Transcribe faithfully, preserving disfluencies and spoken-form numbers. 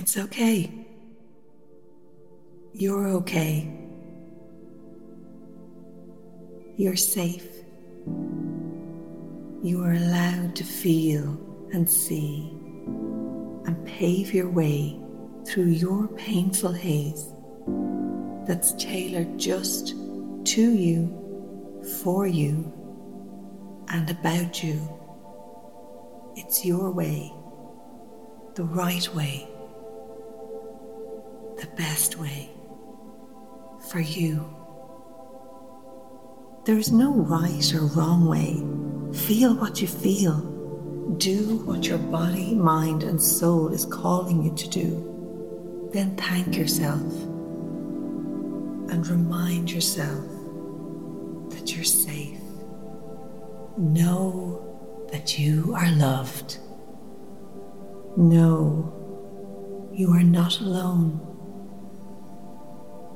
It's okay. You're okay. You're safe. You are allowed to feel and see and pave your way through your painful haze that's tailored just to you, for you, and about you. It's your way, the right way, the best way for you. There's no right or wrong way. Feel what you feel. Do what your body, mind, and soul is calling you to do. Then thank yourself and remind yourself that you're safe. Know that you are loved. Know you are not alone.